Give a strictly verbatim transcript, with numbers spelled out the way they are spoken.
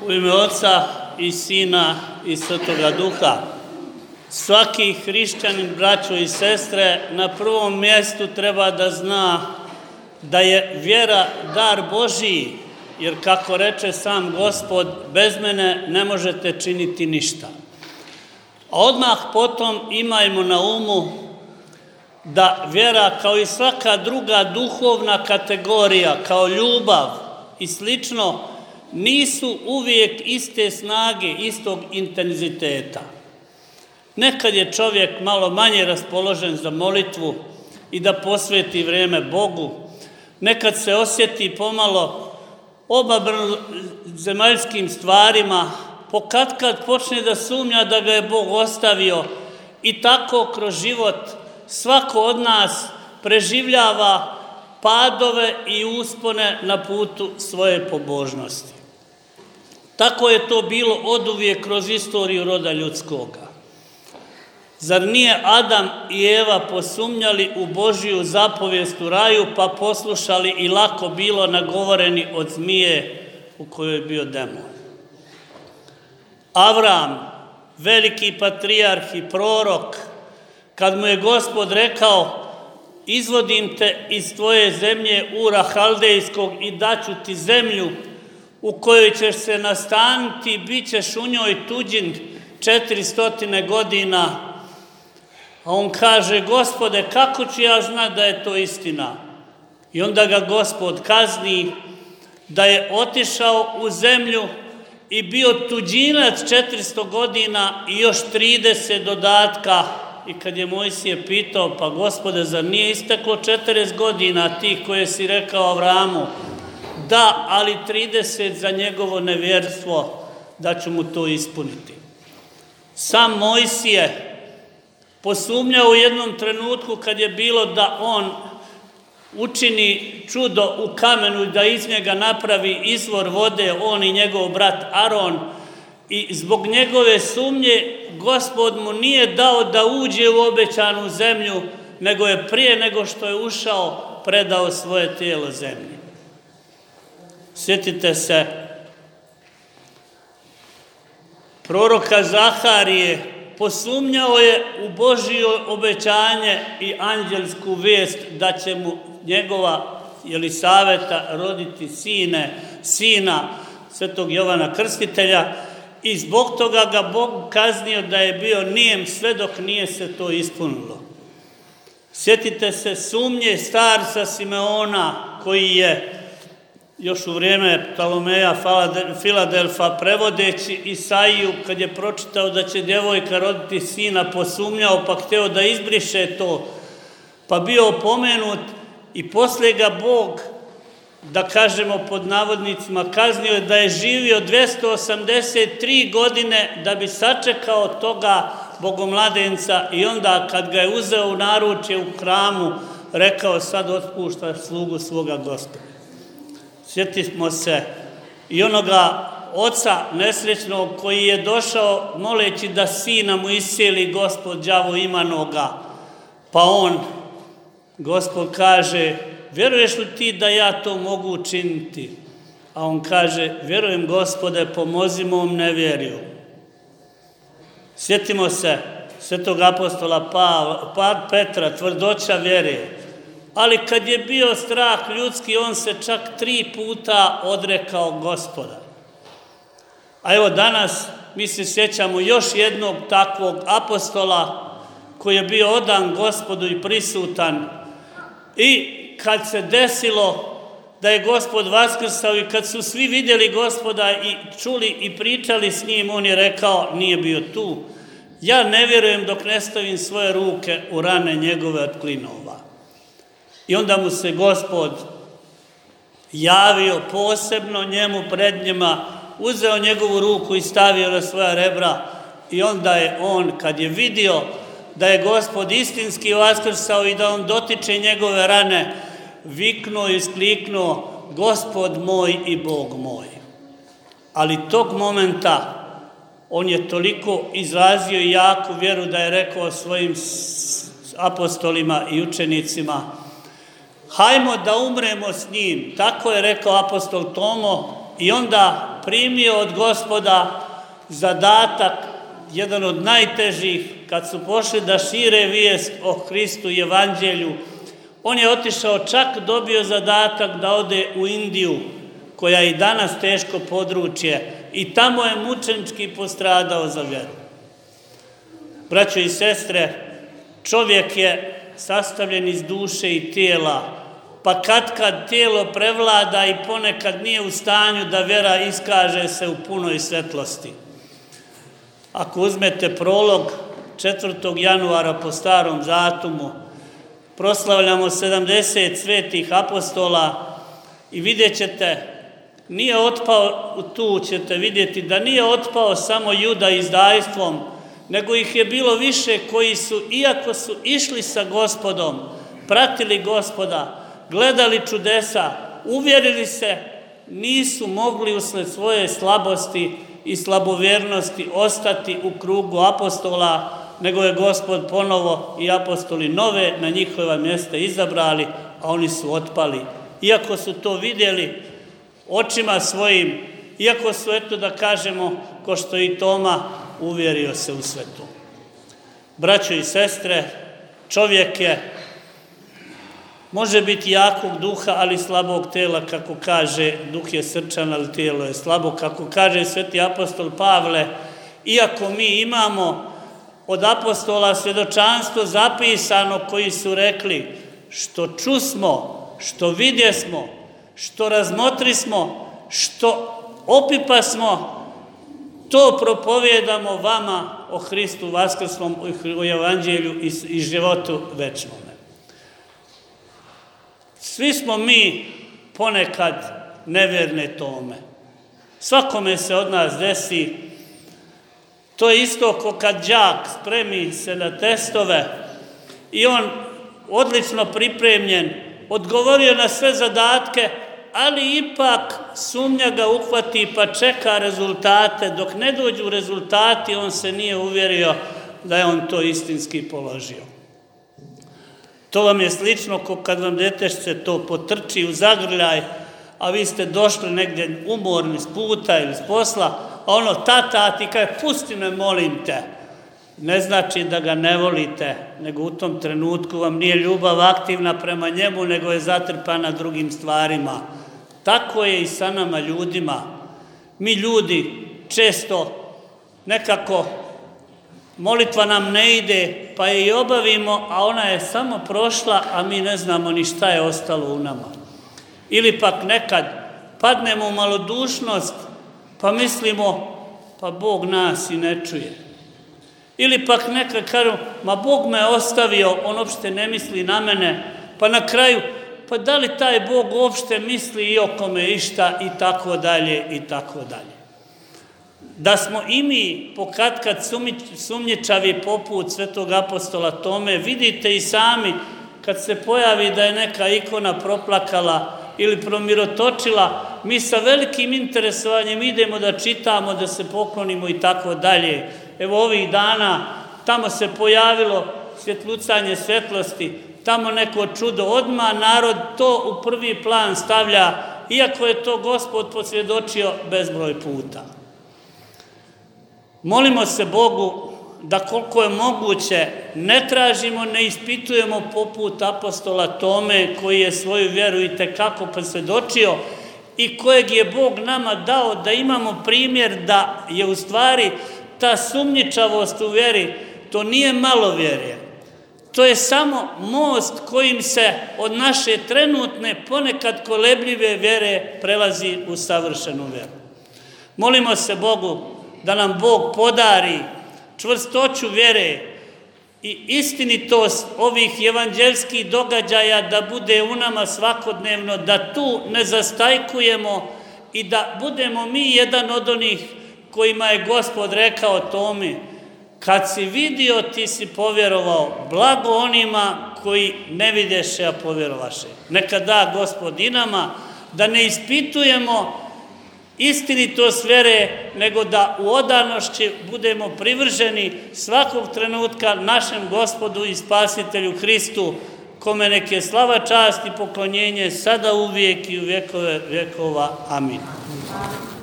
U ime Oca i Sina i Svetoga Duha. Svaki hrišćanin, braćo i sestre, na prvom mjestu treba da zna da je vjera dar Božiji, jer kako reče sam Gospod, bez mene ne možete činiti ništa. A odmah potom imajmo na umu da vjera, kao i svaka druga duhovna kategorija, kao ljubav i slično, nisu uvijek iste snage, istog intenziteta. Nekad je čovjek malo manje raspoložen za molitvu i da posveti vrijeme Bogu. Nekad se osjeti pomalo obabrno zemaljskim stvarima, pokatkad počne da sumnja da ga je Bog ostavio i tako kroz život svako od nas preživljava padove i uspone na putu svoje pobožnosti. Tako je to bilo oduvijek kroz istoriju roda ljudskoga. Zar nije Adam i Eva posumnjali u Božju zapovijest u raju, pa poslušali i lako bilo nagovoreni od zmije u kojoj je bio demon? Avram, veliki patrijarh i prorok, kad mu je Gospod rekao: izvodim te iz tvoje zemlje Ura Haldejskog i daću ti zemlju u kojoj ćeš se nastaniti, bit ćeš u njoj tuđin četiristotine godina. A on kaže: Gospode, kako ću ja znati da je to istina? I onda ga Gospod kazni da je otišao u zemlju i bio tuđinac četiristo godina i još trideset dodatka. I kad je Mojsije pitao: pa Gospode, zar nije isteklo četrdeset godina tih koje si rekao Avramu? Da, ali trideset za njegovo nevjerstvo, da ću mu to ispuniti. Sam Mojsije posumnjao u jednom trenutku kad je bilo da on učini čudo u kamenu i da iz njega napravi izvor vode, on i njegov brat Aron, i zbog njegove sumnje Gospod mu nije dao da uđe u obećanu zemlju, nego je prije nego što je ušao predao svoje tijelo zemlji. Sjetite se proroka Zaharije, posumnjao je u Božje obećanje i anđelsku vijest da će mu njegova Jelisaveta roditi sine, sina Svetog Jovana Krstitelja, i zbog toga ga Bog kaznio da je bio nijem sve dok nije se to ispunilo. Sjetite se sumnje starca Simeona, koji je još u vrijeme Ptolomeja Filadelfa, prevodeći Isaiju, kad je pročitao da će djevojka roditi sina, posumnjao pa htio da izbriše to, pa bio opomenut i poslije ga Bog, da kažemo pod navodnicima, kaznio da je živio dvjesto osamdeset tri godine da bi sačekao toga bogomladenca, i onda kad ga je uzeo u naručje u hramu, rekao: sad otpušta slugu svoga Gospoda. Sjetimo se i onoga oca nesrećnog koji je došao moleći da sina mu iscijeli Gospod đavo imanoga, pa on, Gospod kaže: vjeruješ li ti da ja to mogu učiniti? A on kaže: vjerujem, Gospode, pomozi mom nevjeriju. Sjetimo se svetog apostola pa, Petra, tvrdoća vjere. Ali kad je bio strah ljudski, on se čak tri puta odrekao Gospoda. A evo danas mi se sjećamo još jednog takvog apostola koji je bio odan Gospodu i prisutan. I kad se desilo da je Gospod vaskrsao i kad su svi vidjeli Gospoda i čuli i pričali s njim, on je rekao, nije bio tu: ja ne vjerujem dok ne stavim svoje ruke u rane njegove od klinova. I onda mu se Gospod javio posebno njemu pred njima, uzeo njegovu ruku i stavio na svoja rebra, i onda je on, kad je vidio da je Gospod istinski vaskrsao i da on dotiče njegove rane, viknuo i iskliknuo: Gospod moj i Bog moj. Ali tog momenta on je toliko izrazio jaku vjeru da je rekao svojim apostolima i učenicima: hajmo da umremo s njim. Tako je rekao apostol Tomo, i onda primio od Gospoda zadatak, jedan od najtežih, kad su pošli da šire vijest o Hristu i evanđelju. On je otišao, čak dobio zadatak da ode u Indiju, koja je i danas teško područje, i tamo je mučenički postradao za vjeru. Braćo i sestre, čovjek je sastavljen iz duše i tijela, pa kad kad tijelo prevlada i ponekad nije u stanju da vjera iskaže se u punoj svetlosti. Ako uzmete prolog četvrtog januara po starom datumu, proslavljamo sedamdeset svetih apostola i vidjet ćete, nije otpao, tu ćete vidjeti da nije otpao samo Juda izdajstvom, nego ih je bilo više koji su, iako su išli sa Gospodom, pratili Gospoda, gledali čudesa, uvjerili se, nisu mogli usled svoje slabosti i slabovjernosti ostati u krugu apostola, nego je Gospod ponovo i apostoli nove na njihova mjesta izabrali, a oni su otpali. Iako su to vidjeli očima svojim, iako su, eto da kažemo, ko što i Toma, uvjerio se u sve to. Braćo i sestre, čovjek je, može biti jakog duha, ali slabog tela, kako kaže, duh je srčan, ali tijelo je slabo, kako kaže sveti apostol Pavle, iako mi imamo od apostola svjedočanstvo zapisano koji su rekli što čusmo, što vidjesmo, što razmotrismo, što opipasmo, to propovijedamo vama o Hristu vaskrslom, o evanđelju i životu večnome. Svi smo mi ponekad nevjerne Tome. Svakome se od nas desi. To je isto kao kad đak spremi se na testove i on odlično pripremljen, odgovorio na sve zadatke, ali ipak sumnja ga uhvati pa čeka rezultate. Dok ne dođu rezultati, on se nije uvjerio da je on to istinski položio. To vam je slično kao kad vam detešce to potrči u zagrljaj, a vi ste došli negdje umorni s puta ili s posla, a ono, tata, a ti kaže, pusti me, molim te. Ne znači da ga ne volite, nego u tom trenutku vam nije ljubav aktivna prema njemu, nego je zatrpana drugim stvarima. Tako je i sa nama ljudima. Mi ljudi često nekako molitva nam ne ide, pa je i obavimo, a ona je samo prošla, a mi ne znamo ni šta je ostalo u nama. Ili pak nekad padnemo u malodušnost, pa mislimo, pa Bog nas i ne čuje. Ili pak nekad kažu, ma Bog me ostavio, on uopšte ne misli na mene, pa na kraju, pa da li taj Bog uopšte misli i o kome išta, i tako dalje, i tako dalje. Da smo i mi pokatkad sumnjičavi poput svetog apostola Tome, vidite i sami kad se pojavi da je neka ikona proplakala ili promirotočila, mi sa velikim interesovanjem idemo da čitamo, da se poklonimo i tako dalje. Evo ovih dana tamo se pojavilo svjetlucanje svetlosti, tamo neko čudo, odmah narod to u prvi plan stavlja, iako je to Gospod posvjedočio bezbroj puta. Molimo se Bogu da koliko je moguće ne tražimo, ne ispitujemo poput apostola Tome, koji je svoju vjeru i tekako posvjedočio i kojeg je Bog nama dao da imamo primjer da je u stvari ta sumnjičavost u vjeri, to nije malovjerje. To je samo most kojim se od naše trenutne, ponekad kolebljive vjere prelazi u savršenu vjeru. Molimo se Bogu da nam Bog podari čvrstoću vjere i istinitost ovih evanđelskih događaja da bude u nama svakodnevno, da tu ne zastajkujemo i da budemo mi jedan od onih kojima je Gospod rekao Tomi, kad si vidio, ti si povjerovao, blago onima koji ne vidješe, a povjerovaše. Neka da Gospod i nama, da ne ispitujemo istinitost vjere, nego da u odanošći budemo privrženi svakog trenutka našem Gospodu i Spasitelju Hristu, kome neke slava, čast i poklonjenje sada uvijek i u vjekove vjekova. Amin.